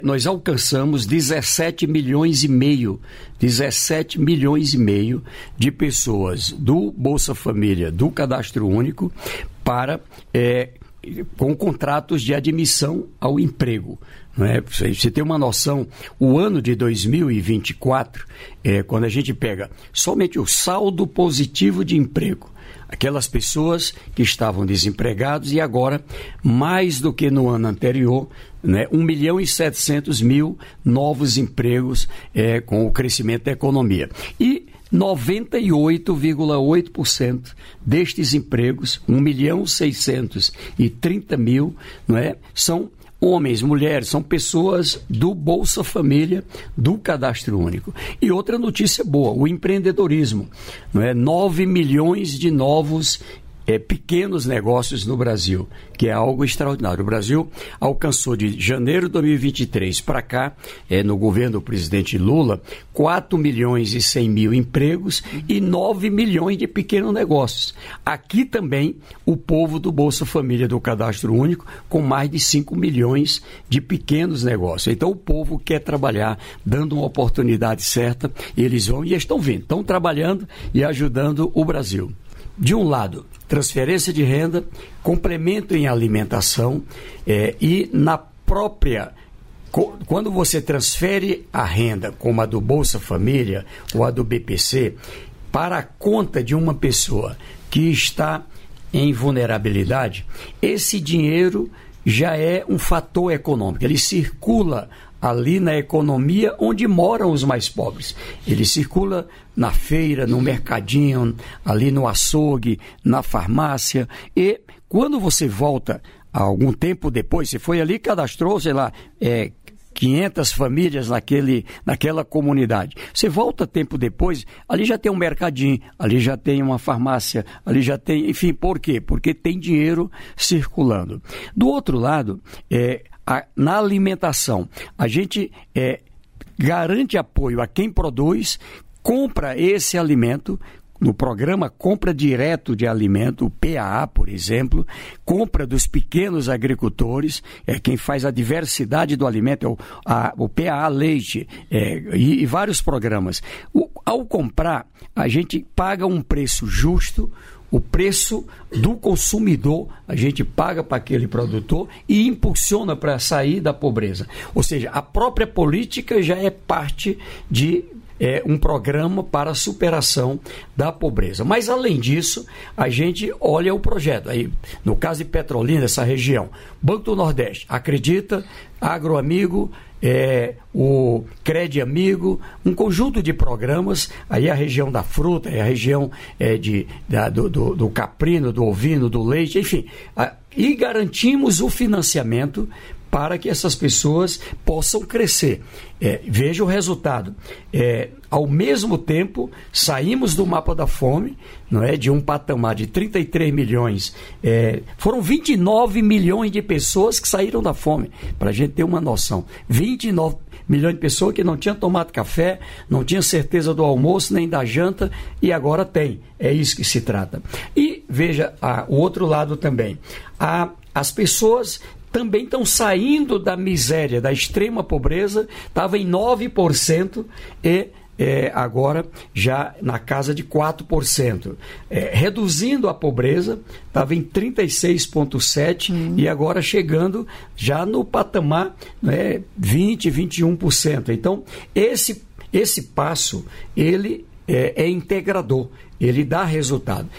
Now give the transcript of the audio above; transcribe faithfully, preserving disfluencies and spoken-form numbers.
Nós alcançamos dezessete milhões e meio, dezessete milhões e meio de pessoas do Bolsa Família, do Cadastro Único, para, é, com contratos de admissão ao emprego. Não é? Você tem uma noção, o ano de dois mil e vinte e quatro, é, quando a gente pega somente o saldo positivo de emprego, aquelas pessoas que estavam desempregados e agora, mais do que no ano anterior, né, um milhão e setecentos mil novos empregos é, com o crescimento da economia. E noventa e oito vírgula oito por cento destes empregos, um milhão seiscentos e trinta mil, não é, são homens, mulheres, são pessoas do Bolsa Família, do Cadastro Único. E outra notícia boa, o empreendedorismo, não é? nove milhões de novos é, pequenos negócios no Brasil, que é algo extraordinário. O Brasil alcançou de janeiro de dois mil e vinte e três para cá, é, no governo do presidente Lula, quatro milhões e cem mil empregos e nove milhões de pequenos negócios. Aqui também o povo do Bolsa Família do Cadastro Único, com mais de cinco milhões de pequenos negócios. Então o povo quer trabalhar, dando uma oportunidade certa, eles vão e estão vindo, estão trabalhando e ajudando o Brasil. De um lado, transferência de renda, complemento em alimentação é, e na própria... Quando você transfere a renda, como a do Bolsa Família ou a do B P C, para a conta de uma pessoa que está em vulnerabilidade, esse dinheiro já é um fator econômico, ele circula ali na economia onde moram os mais pobres. Ele circula na feira, no mercadinho, ali no açougue, na farmácia. E quando você volta, algum tempo depois, você foi ali e cadastrou, sei lá, é, quinhentas famílias naquele, naquela comunidade. Você volta tempo depois, ali já tem um mercadinho, ali já tem uma farmácia, ali já tem... Enfim, por quê? Porque tem dinheiro circulando. Do outro lado, é, a, na alimentação, a gente é, garante apoio a quem produz, compra esse alimento, no programa Compra Direto de Alimento, o P A A, por exemplo, compra dos pequenos agricultores, é quem faz a diversidade do alimento, é o, a, o P A A Leite, é, e, e vários programas. O, ao comprar, a gente paga um preço justo, o preço do consumidor, a gente paga para aquele produtor e impulsiona para sair da pobreza. Ou seja, a própria política já é parte de... É um programa para a superação da pobreza. Mas, além disso, a gente olha o projeto. Aí, no caso de Petrolina, essa região, Banco do Nordeste, acredita, Agroamigo, é, o Cred Amigo, um conjunto de programas, aí a região da fruta, a região é, de, da, do, do, do caprino, do ovino, do leite, enfim. A, e garantimos o financiamento para que essas pessoas possam crescer. É, veja o resultado. É, ao mesmo tempo, saímos do mapa da fome, não é, de um patamar de trinta e três milhões. É, foram vinte e nove milhões de pessoas que saíram da fome, para a gente ter uma noção. vinte e nove milhões de pessoas que não tinham tomado café, não tinham certeza do almoço nem da janta, e agora tem. É isso que se trata. E veja a, o outro lado também. A, as pessoas... também estão saindo da miséria, da extrema pobreza, estava em nove por cento e é, agora já na casa de quatro por cento. É, reduzindo a pobreza, estava em trinta e seis vírgula sete por cento hum. e agora chegando já no patamar, né, vinte, vinte e um por cento. Então, esse, esse passo, ele é, é integrador, ele dá resultado.